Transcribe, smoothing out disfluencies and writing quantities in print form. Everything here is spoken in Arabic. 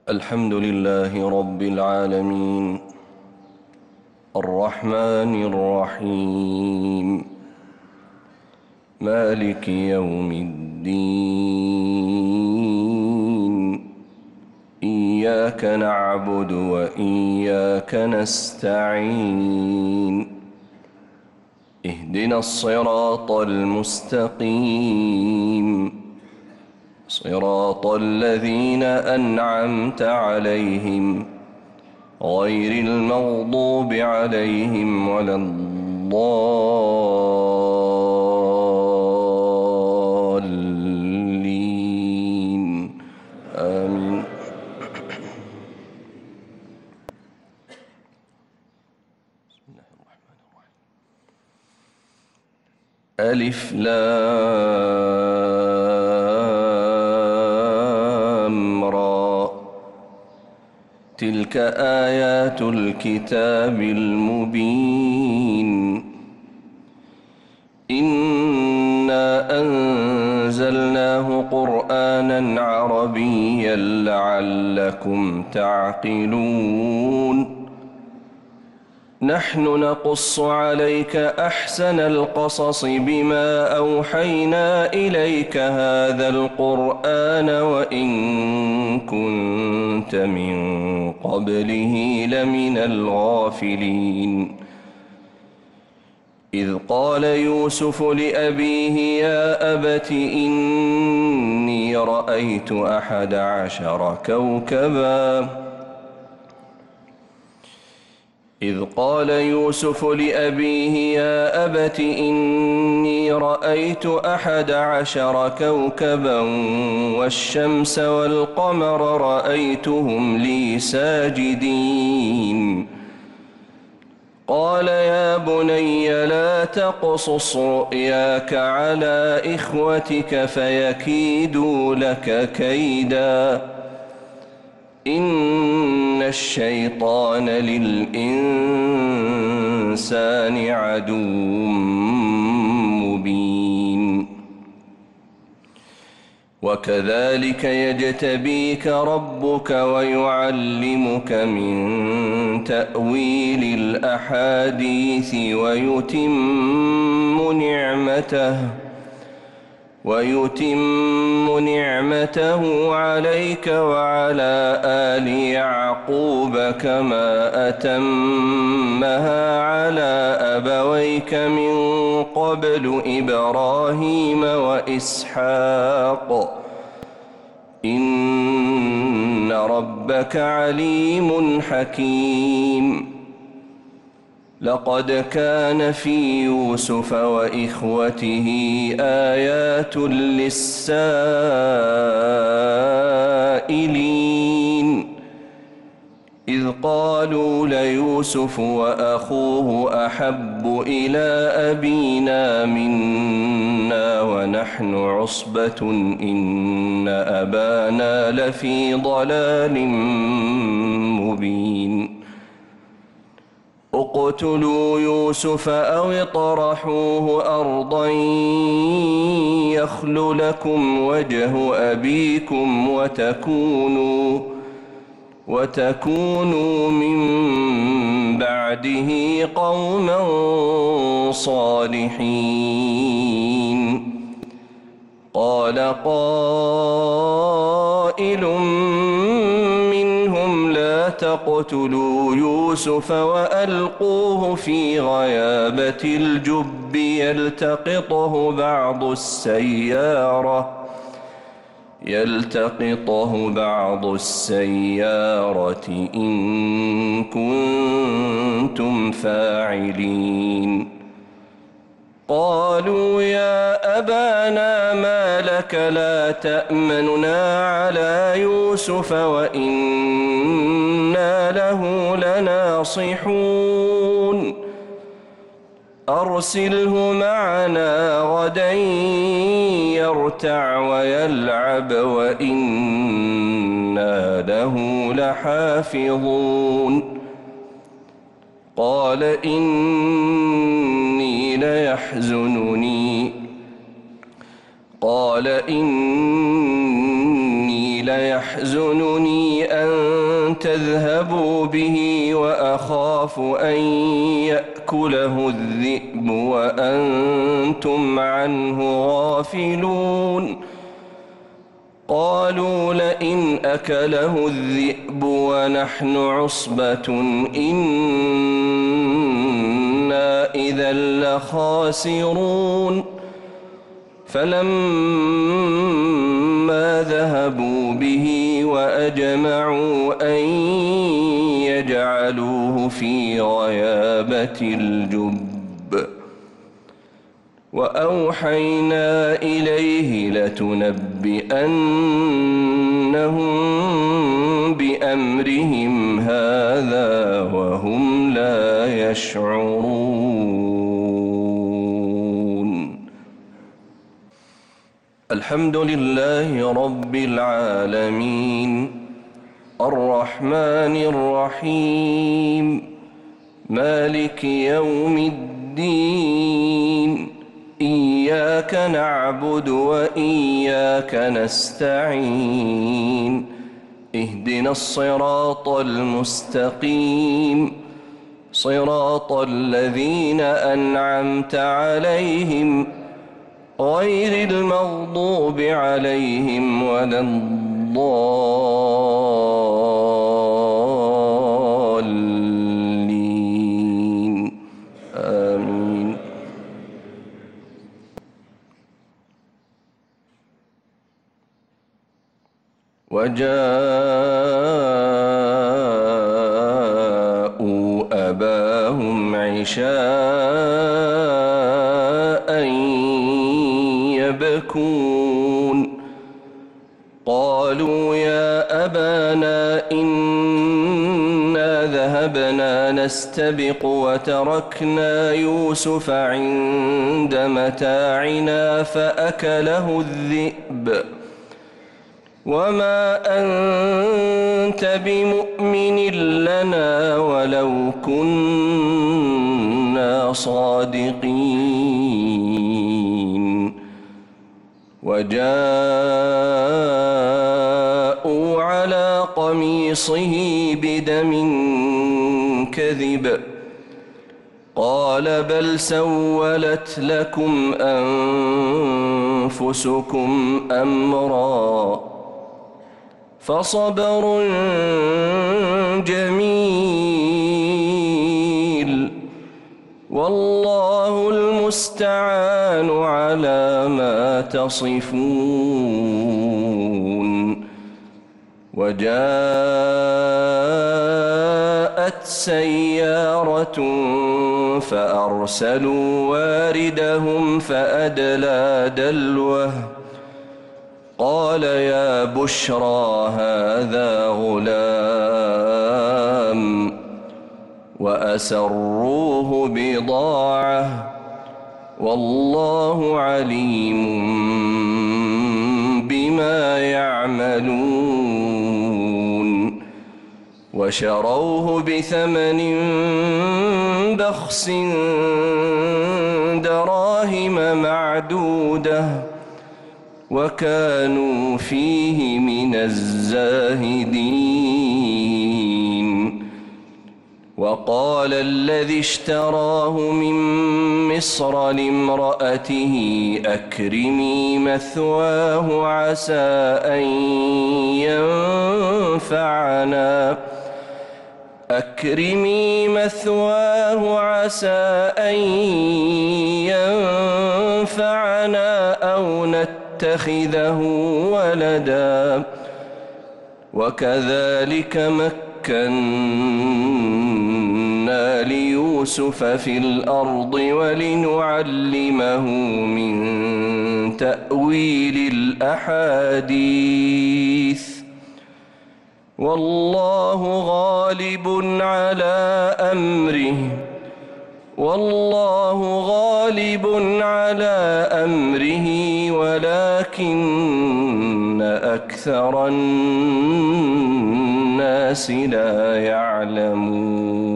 الحمد لله رب العالمين الرحمن الرحيم مالك يوم الدين إياك نعبد وإياك نستعين اهدنا الصراط المستقيم صراط الذين أنعمت عليهم غير المغضوب عليهم ولا الضالين آمين. بسم الله الرحمن الرحيم. ألف لام را تلك آيات الكتاب المبين إنا أنزلناه قرآنا عربيا لعلكم تعقلون نحن نقص عليك أحسن القصص بما أوحينا إليك هذا القرآن وإن كنت من قبله لمن الغافلين إذ قال يوسف لأبيه يا أبت إني رأيت 11 كوكبا إذ قال يوسف لأبيه يا أبت إني رأيت 11 كوكبا والشمس والقمر رأيتهم لي ساجدين قال يا بني لا تقصص رؤياك على إخوتك فيكيدوا لك كيدا إن الشيطان للإنسان عدو مبين وكذلك يجتبيك ربك ويعلمك من تأويل الأحاديث ويتم نعمته عليك وعلى آل يعقوب كما أتمها على أبويك من قبل إبراهيم وإسحاق إن ربك عليم حكيم لقد كان في يوسف وإخوته آيات للسائلين إذ قالوا ليوسف وأخوه أحب إلى أبينا منا ونحن عصبة إن أبانا لفي ضلال مبين اقتلوا يوسف أو اطرحوه أرضا يخل لكم وجه أبيكم وتكونوا من بعده قوما صالحين قال قائل منهم لا تقتلوا يوسف وألقوه في غيابة الجب يلتقطه بعض السيارة إن كنتم فاعلين قالوا يا أبانا ما لك لا تأمننا على يوسف وإنا له لناصحون أرسله معنا غدا يرتع ويلعب وإنا له لحافظون قال إني ليحزنني يحزنني أن تذهبوا به وأخاف أن يأكله الذئب وأنتم عنه غافلون قالوا لئن أكله الذئب ونحن عصبة إنا إذا لخاسرون فلما ذهبوا به وأجمعوا أن يجعلوه في غيابة الجب وأوحينا إليه لتنبئنهم بأمرهم هذا وهم لا يشعرون. الحمد لله رب العالمين الرحمن الرحيم مالك يوم الدين إياك نعبد وإياك نستعين اهدنا الصراط المستقيم صراط الذين أنعمت عليهم غير المغضوب عليهم ولا الضالين آمين. وجاءوا أباهم عشاء يبكون قالوا يا أبانا إنا ذهبنا نستبق وتركنا يوسف عند متاعنا فأكله الذئب وما أنت بمؤمن لنا ولو كنا صادقين وجاءوا على قميصه بدم كذب قال بل سولت لكم أنفسكم أمرا فصبر جميل والله المستعان على ما تصفون. وجاءت سيارة فأرسلوا واردهم فأدلى دلوه قال يا بشرى هذا غلام وأسروه بضاعة والله عليم بما يعملون وشروه بثمن بخس دراهم معدودة وكانوا فيه من الزاهدين. وقال الذي اشتراه من مصر لامرأته أكرمي مثواه عسى أن ينفعنا أو نتخذه ولدا وكذلك مكنا ليوسف في الأرض ولنعلمه من تأويل الأحاديث والله غالب على أمره ولكن أكثر الناس لا يعلمون.